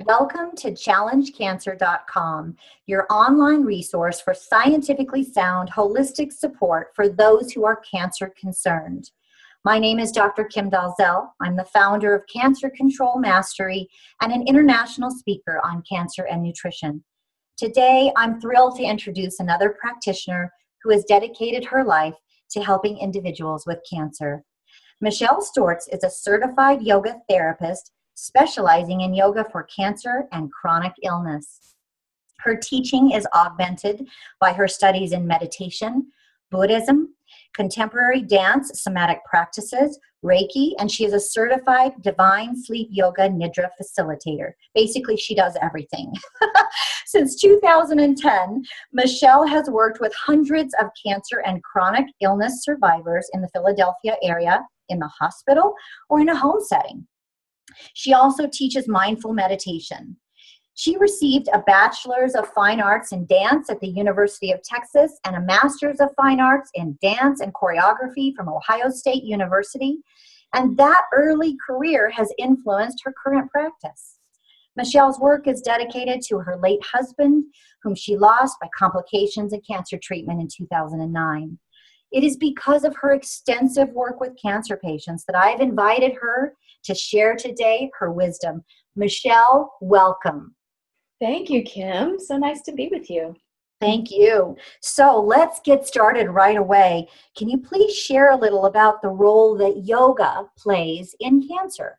Welcome to ChallengeCancer.com, your online resource for scientifically sound, holistic support for those who are cancer concerned. My name is Dr. Kim Dalzell. I'm the founder of Cancer Control Mastery and an international speaker on cancer and nutrition. Today, I'm thrilled to introduce another practitioner who has dedicated her life to helping individuals with cancer. Michelle Stortz is a certified yoga therapist specializing in yoga for cancer and chronic illness. Her teaching is augmented by her studies in meditation, Buddhism, contemporary dance, somatic practices, Reiki, and she is a certified divine sleep yoga nidra facilitator. Basically, she does everything. Since 2010, Michelle has worked with hundreds of cancer and chronic illness survivors in the Philadelphia area, in the hospital, or in a home setting. She also teaches mindful meditation. She received a Bachelor's of Fine Arts in Dance at the University of Texas and a Master's of Fine Arts in Dance and Choreography from Ohio State University, and that early career has influenced her current practice. Michelle's work is dedicated to her late husband, whom she lost by complications of cancer treatment in 2009. It is because of her extensive work with cancer patients that I've invited her to share today her wisdom. Michelle, welcome. Thank you, Kim. So nice to be with you. Thank you. So let's get started right away. Can you please share a little about the role that yoga plays in cancer?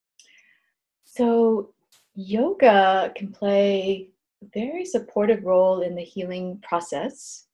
So yoga can play a very supportive role in the healing process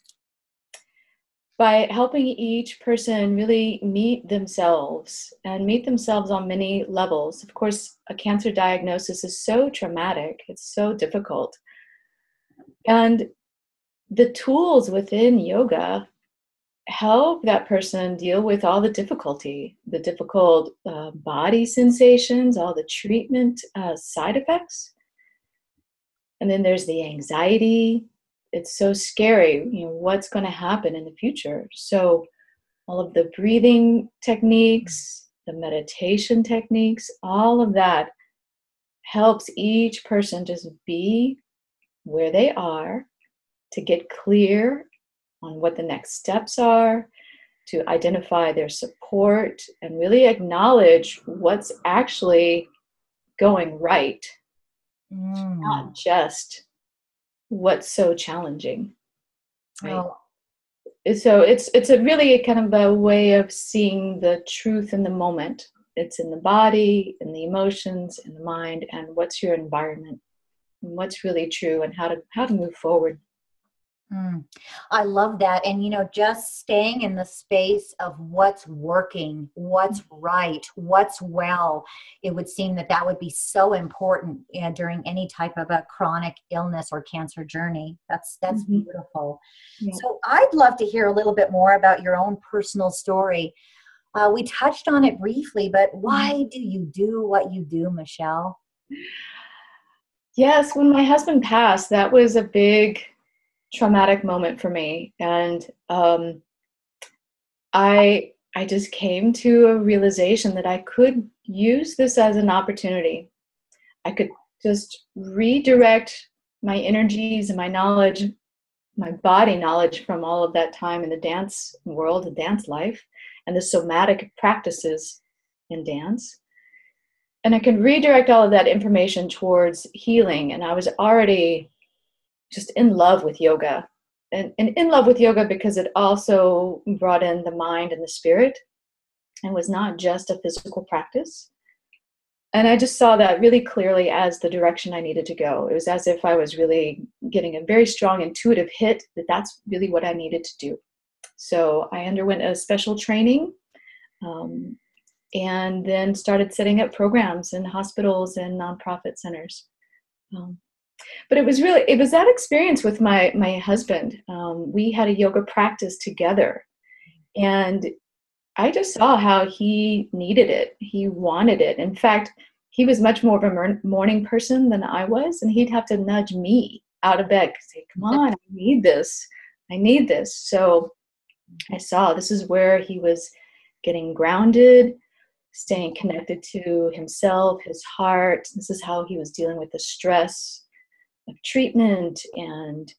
by helping each person really meet themselves and meet themselves on many levels. Of course, a cancer diagnosis is so traumatic, it's so difficult. And the tools within yoga help that person deal with all the difficulty, the difficult body sensations, all the treatment side effects. And then there's the anxiety. It's so scary, what's going to happen in the future. So all of the breathing techniques, the meditation techniques, all of that helps each person just be where they are, to get clear on what the next steps are, to identify their support, and really acknowledge what's actually going right, not just what's so challenging, right? Oh. So it's a really kind of a way of seeing the truth in the moment. It's in the body, in the emotions, in the mind, and what's your environment, and what's really true, and how to move forward. I love that. And, just staying in the space of what's working, what's right, what's well, it would seem that would be so important during any type of a chronic illness or cancer journey. That's beautiful. Yeah. So I'd love to hear a little bit more about your own personal story. We touched on it briefly, but why do you do what you do, Michelle? Yes, when my husband passed, that was a big traumatic moment for me, and I just came to a realization that I could use this as an opportunity. I could just redirect my energies and my knowledge, my body knowledge from all of that time in the dance world, the dance life, and the somatic practices in dance. And I could redirect all of that information towards healing. And I was already just in love with yoga, and in love with yoga because it also brought in the mind and the spirit and was not just a physical practice. And I just saw that really clearly as the direction I needed to go. It was as if I was really getting a very strong intuitive hit that that's really what I needed to do. So I underwent a special training and then started setting up programs in hospitals and nonprofit centers. But it was that experience with my husband. We had a yoga practice together, and I just saw how he needed it. He wanted it. In fact, he was much more of a morning person than I was, and he'd have to nudge me out of bed, say, come on, I need this. So I saw this is where he was getting grounded, staying connected to himself, his heart. This is how he was dealing with the stress of treatment and,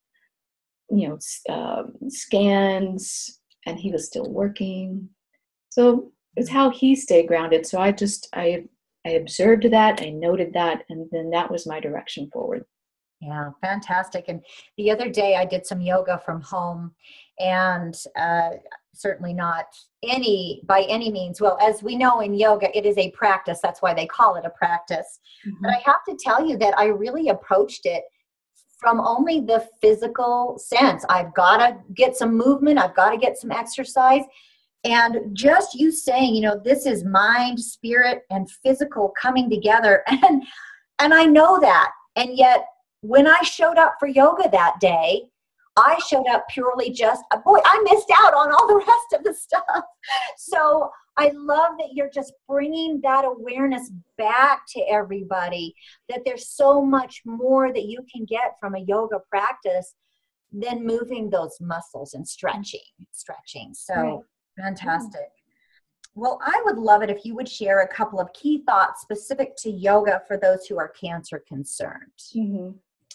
scans, and he was still working. So it's how he stayed grounded. So I observed that, I noted that, and then that was my direction forward. Yeah, fantastic. And the other day I did some yoga from home, and certainly not by any means. Well, as we know in yoga, it is a practice. That's why they call it a practice. Mm-hmm. But I have to tell you that I really approached it from only the physical sense. I've got to get some movement. I've got to get some exercise. And just you saying, this is mind, spirit, and physical coming together. And I know that. And yet, when I showed up for yoga that day, I showed up purely I missed out on all the rest of the stuff. So I love that you're just bringing that awareness back to everybody, that there's so much more that you can get from a yoga practice than moving those muscles and stretching. So right. Fantastic. Well, I would love it if you would share a couple of key thoughts specific to yoga for those who are cancer concerned. Mm-hmm.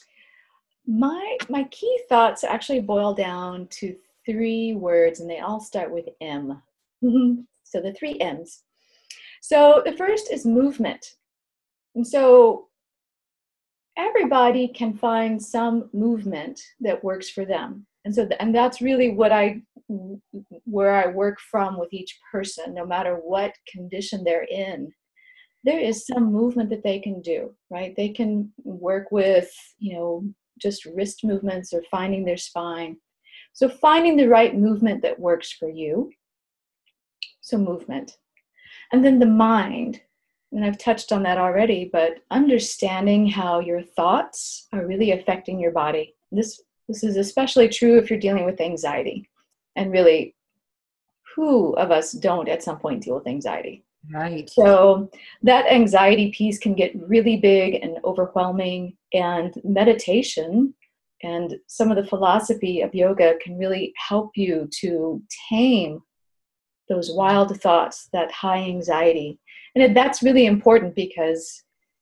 My key thoughts actually boil down to 3 words, and they all start with M. So the 3 M's. So the first is movement. And so everybody can find some movement that works for them. And that's really where I work from with each person, no matter what condition they're in. There is some movement that they can do, right? They can work with, just wrist movements or finding their spine. So finding the right movement that works for you. So movement. And then the mind, and I've touched on that already, but understanding how your thoughts are really affecting your body. This is especially true if you're dealing with anxiety. And really, who of us don't at some point deal with anxiety? Right. So that anxiety piece can get really big and overwhelming, and meditation and some of the philosophy of yoga can really help you to tame those wild thoughts, that high anxiety. And that's really important because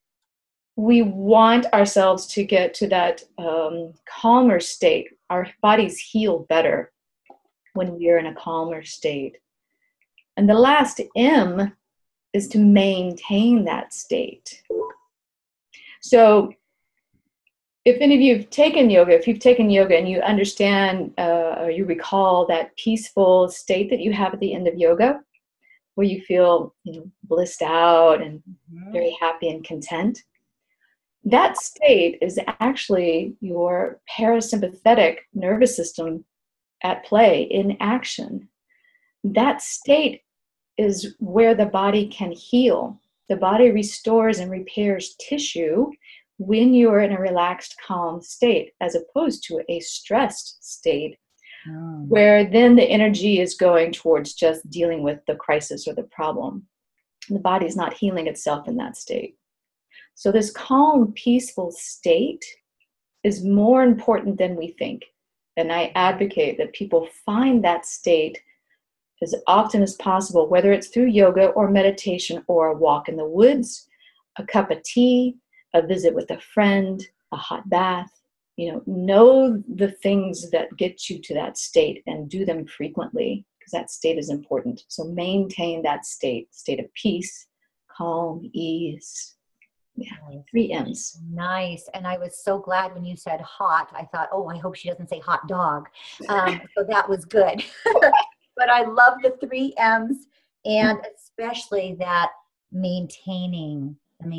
we want ourselves to get to that calmer state. Our bodies heal better when we're in a calmer state. And the last M is to maintain that state. So if any of you have taken yoga, and you understand or you recall that peaceful state that you have at the end of yoga, where you feel blissed out and very happy and content, that state is actually your parasympathetic nervous system at play, in action. That state is where the body can heal. The body restores and repairs tissue when you're in a relaxed, calm state, as opposed to a stressed state, where then the energy is going towards just dealing with the crisis or the problem. The body's not healing itself in that state. So this calm, peaceful state is more important than we think. And I advocate that people find that state as often as possible, whether it's through yoga or meditation or a walk in the woods, a cup of tea, a visit with a friend, a hot bath. Know the things that get you to that state and do them frequently, because that state is important. So maintain that state of peace, calm, ease. Yeah, 3 M's. Nice. And I was so glad when you said hot. I thought, I hope she doesn't say hot dog. So that was good. But I love the 3 M's, and especially that maintaining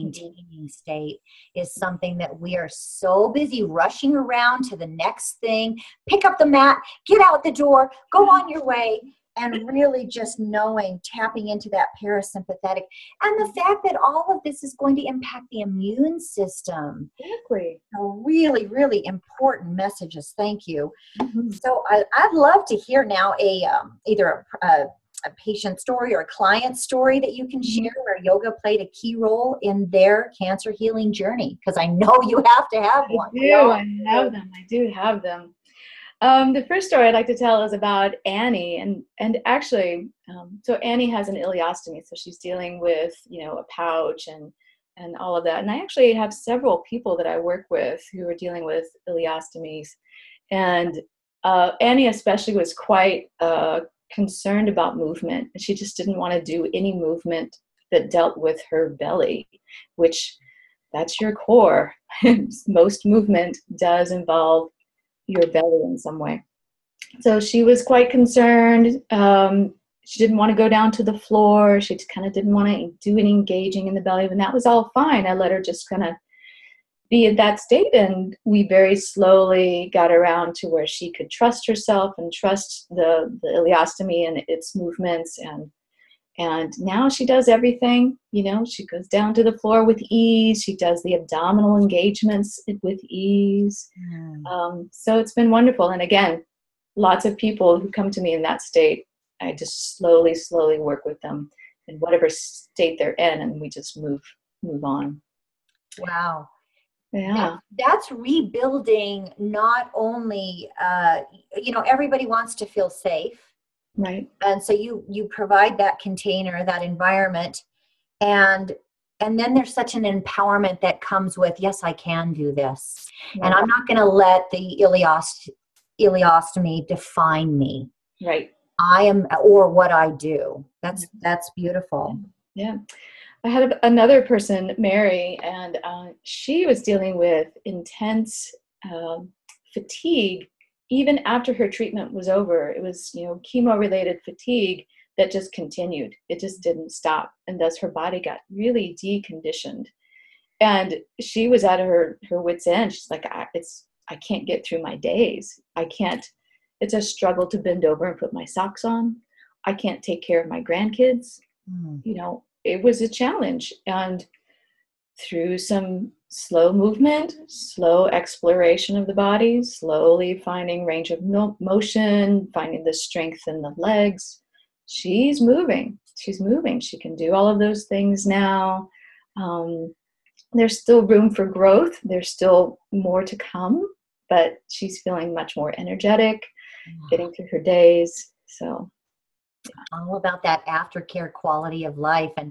state is something that we are so busy rushing around to the next thing. Pick up the mat, get out the door, go on your way, and really just tapping into that parasympathetic. And the fact that all of this is going to impact the immune system. Exactly. So really, really important messages. Thank you. Mm-hmm. So I'd love to hear now either a patient story or a client story that you can share where yoga played a key role in their cancer healing journey, because I know you have to have one. I do have them. The first story I'd like to tell is about Annie, and actually, so Annie has an ileostomy, so she's dealing with, a pouch and all of that. And I actually have several people that I work with who are dealing with ileostomies, and Annie especially was quite concerned about movement. She just didn't want to do any movement that dealt with her belly, which that's your core. Most movement does involve your belly in some way. So she was quite concerned. She didn't want to go down to the floor. She kind of didn't want to do any engaging in the belly, and that was all fine. I let her just kind of be in that state, and we very slowly got around to where she could trust herself and trust the ileostomy and its movements, and now she does everything. She goes down to the floor with ease. She does the abdominal engagements with ease. So it's been wonderful. And again, lots of people who come to me in that state, I just slowly work with them in whatever state they're in, and we just move on. Wow. Yeah. That's rebuilding. Not only, everybody wants to feel safe. Right. And so you provide that container, that environment, and then there's such an empowerment that comes with, yes, I can do this. Right. And I'm not going to let the ileostomy define me. Right. I am, or what I do. That's beautiful. Yeah. I had another person, Mary, and she was dealing with intense fatigue even after her treatment was over. It was, chemo-related fatigue that just continued. It just didn't stop. And thus her body got really deconditioned. And she was at her wit's end. She's like, I can't get through my days. I can't. It's a struggle to bend over and put my socks on. I can't take care of my grandkids. It was a challenge. And through some slow movement, slow exploration of the body, slowly finding range of motion, finding the strength in the legs, she's moving. She can do all of those things now. There's still room for growth. There's still more to come, but she's feeling much more energetic, getting through her days. So all about that aftercare quality of life. And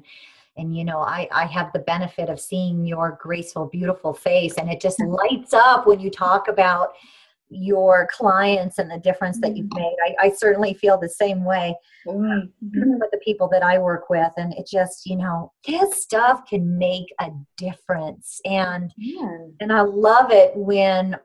I have the benefit of seeing your graceful, beautiful face, and it just lights up when you talk about your clients and the difference that you've made. I certainly feel the same way with the people that I work with. And it just, this stuff can make a difference. And I love it when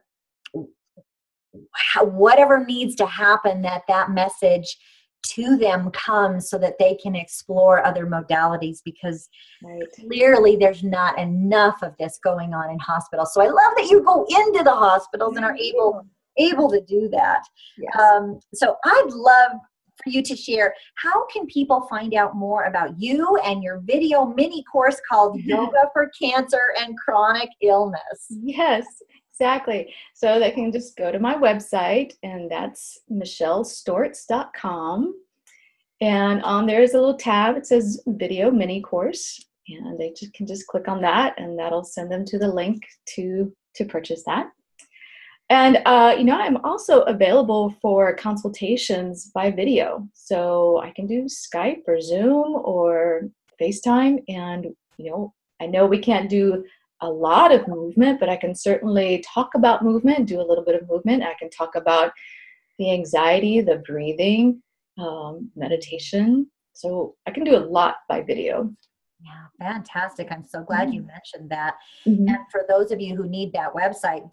whatever needs to happen, that message to them comes so that they can explore other modalities, because clearly there's not enough of this going on in hospitals. So I love that you go into the hospitals and are able to do that. Yes. So I'd love for you to share, how can people find out more about you and your video mini course called Yoga for Cancer and Chronic Illness? Yes. Exactly. So they can just go to my website, and that's michellestorts.com. And on there is a little tab. It says Video Mini Course, and they can just click on that, and that'll send them to the link to purchase that. And I'm also available for consultations by video. So I can do Skype or Zoom or FaceTime, and I know we can't do a lot of movement, but I can certainly talk about movement, do a little bit of movement. I can talk about the anxiety, the breathing, meditation. So I can do a lot by video. Yeah, fantastic. I'm so glad you mentioned that. And for those of you who need that website,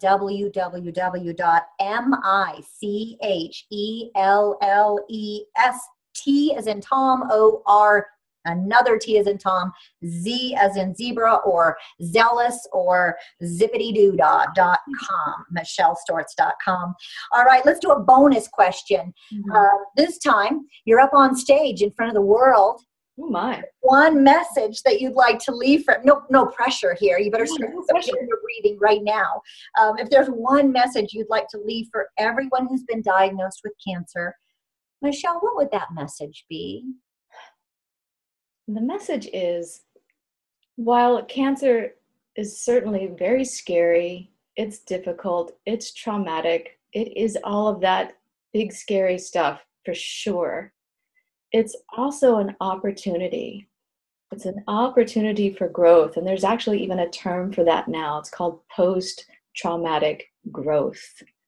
www.michellest, as in Tom, O-R, another T as in Tom, Z as in zebra, or zealous, or zippitydoodah.com, michellestorts.com. All right, let's do a bonus question. This time, you're up on stage in front of the world. Oh my. One message that you'd like to leave for, no pressure here. You better start your breathing right now. If there's one message you'd like to leave for everyone who's been diagnosed with cancer, Michelle, what would that message be? The message is, while cancer is certainly very scary, it's difficult, it's traumatic, it is all of that big, scary stuff for sure. It's also an opportunity. It's an opportunity for growth. And there's actually even a term for that now. It's called post-traumatic growth.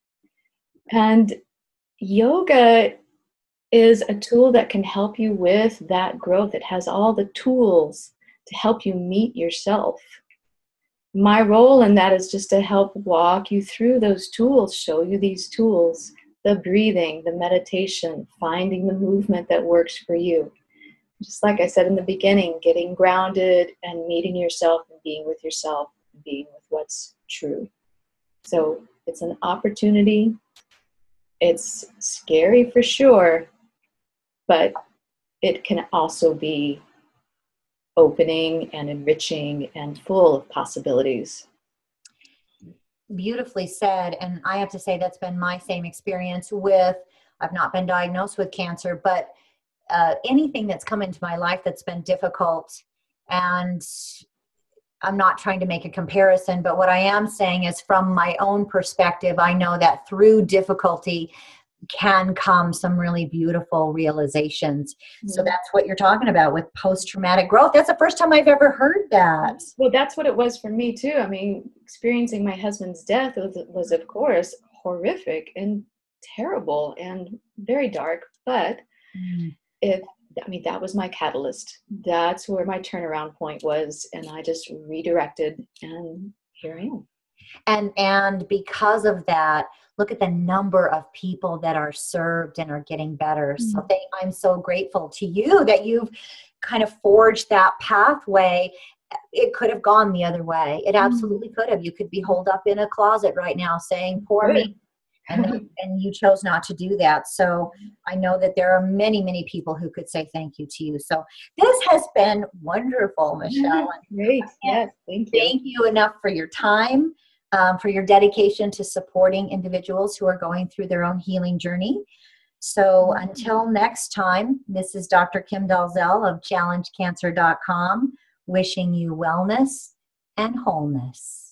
And yoga is a tool that can help you with that growth. It has all the tools to help you meet yourself. My role in that is just to help walk you through those tools, show you these tools, the breathing, the meditation, finding the movement that works for you. Just like I said in the beginning, getting grounded and meeting yourself and being with yourself and being with what's true. So it's an opportunity. It's scary for sure, but it can also be opening and enriching and full of possibilities. Beautifully said. And I have to say that's been my same experience with, I've not been diagnosed with cancer, but anything that's come into my life that's been difficult. And I'm not trying to make a comparison, but what I am saying is from my own perspective, I know that through difficulty can come some really beautiful realizations. So that's what you're talking about with post-traumatic growth. That's the first time I've ever heard that. Well, that's what it was for me too. I mean, experiencing my husband's death was of course horrific and terrible and very dark, but that was my catalyst. That's where my turnaround point was, and I just redirected, and here I am. And because of that, look at the number of people that are served and are getting better. So I'm so grateful to you that you've kind of forged that pathway. It could have gone the other way. It absolutely could have. You could be holed up in a closet right now saying, poor me. And you chose not to do that. So I know that there are many, many people who could say thank you to you. So this has been wonderful, Michelle. Great. Yes, thank you. Thank you enough for your time, for your dedication to supporting individuals who are going through their own healing journey. So until next time, this is Dr. Kim Dalzell of ChallengeCancer.com, wishing you wellness and wholeness.